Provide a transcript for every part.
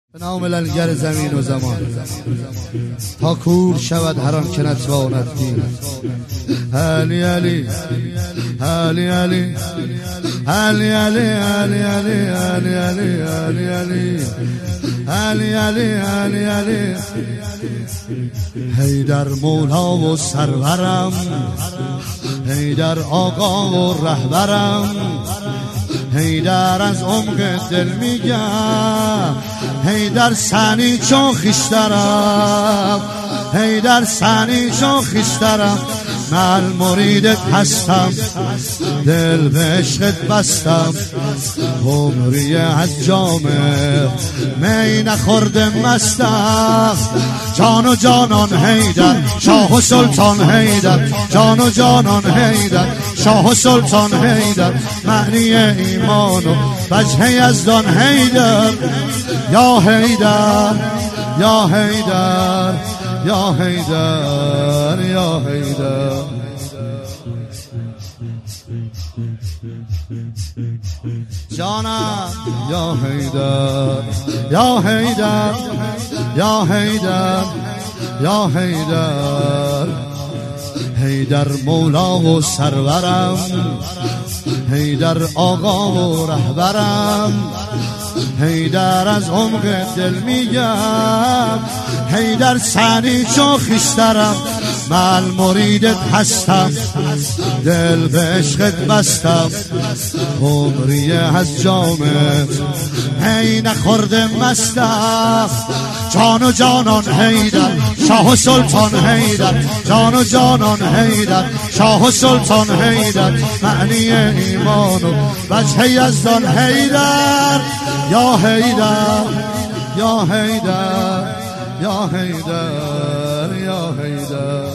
به نام لنگر زمین و زمان تا کور شود هر آن که نتواند دید. علی علی علی علی علی علی علی علی علی علی علی علی علی علی علی حیدر مولا و سرورم، حیدر آقا و رهبرم، حیدر از عمق دل میگم، حیدر سنی چون خیشترم، حیدر سنی چون خیشترم، من مریدت هستم، دل به عشقت بستم، عمری از جام می نخورده مستم، جان و جانان حیدر شاه و سلطان حیدر، جان و جانان حیدر شاه و سلطان حیدر، معنی ایمان و وجه یزدان حیدر، یا حیدر یا حیدر یا حیدر یا حیدر. جانم یا حیدر یا حیدر یا حیدر یا حیدر، حیدر مولا و سرورم، حیدر آقا و رهبرم، حیدر از عمق دل میگم، حیدر سنی چون خیشترم، من مریدت هستم، دل به عشقت بستم، عمری از جامت هی نخورده مستم، جان و جانان حیدر شاه و سلطان حیدر، جان و جانان حیدر شاه و سلطان حیدر، معنی ایمان و وجه یزدان حیدر، یا حیدر یا حیدر یا حیدر یا حیدر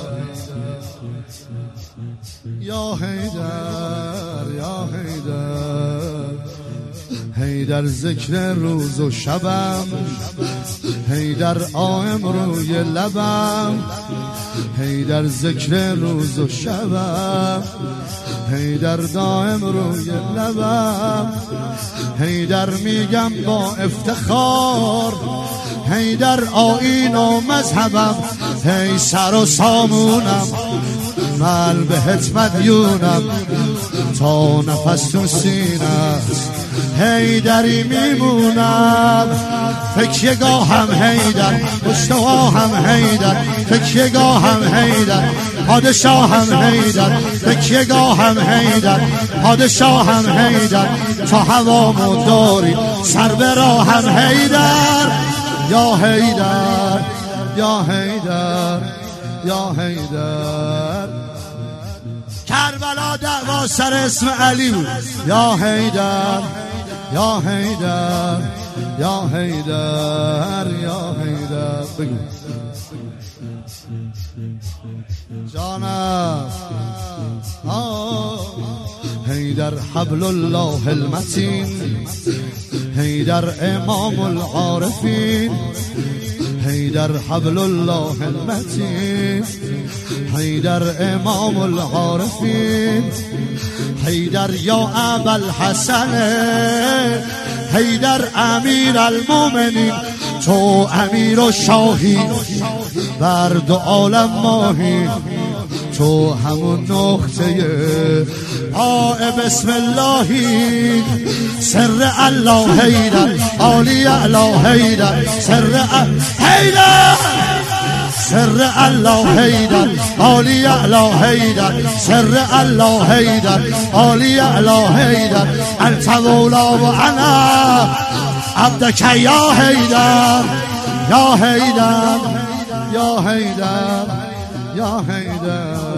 یا حیدر یا حیدر، حیدر ذکر روز و شبم، حیدر آیم روی لبم، حیدر ذکر روز و شبم، حیدر دائم روی لبم، حیدر میگم با افتخار، حیدر آیین و مذهبم، هی سر و سامونم، من بهت مدیونم، تا نفس تو سینه است حیدری میمونم، تکیه‌گاهم حیدر، پشتواهم حیدر، تکیه‌گاهم حیدر، پادشاهم حیدر، تکیه‌گاهم حیدر، پادشاهم حیدر، تا هوامو داری سر به راهم حیدر، یا حیدر یا حیدر یا حیدر. کربلا دعوا سر اسم علی بود، یا حیدر یا حیدر یا حیدر یا حیدر. بگو جانم حیدر حبل الله المتین، حیدر امام العارفین، حیدر حبل الله المتین، حیدر امام العارفین، حیدر یا ابوالحسن، حیدر امیر المومنین، تو امیر و شاهی بر دو عالم ماهی، تو همون نقطه بسم اللهی، سر الله حیدر عالی اعلی حیدر، سر حیدر، سر الله حیدر عالی اعلی حیدر، سر الله حیدر عالی اعلی حیدر، انت مولا و انا عبدک یا حیدر یا حیدر یا حیدر یا حیدر.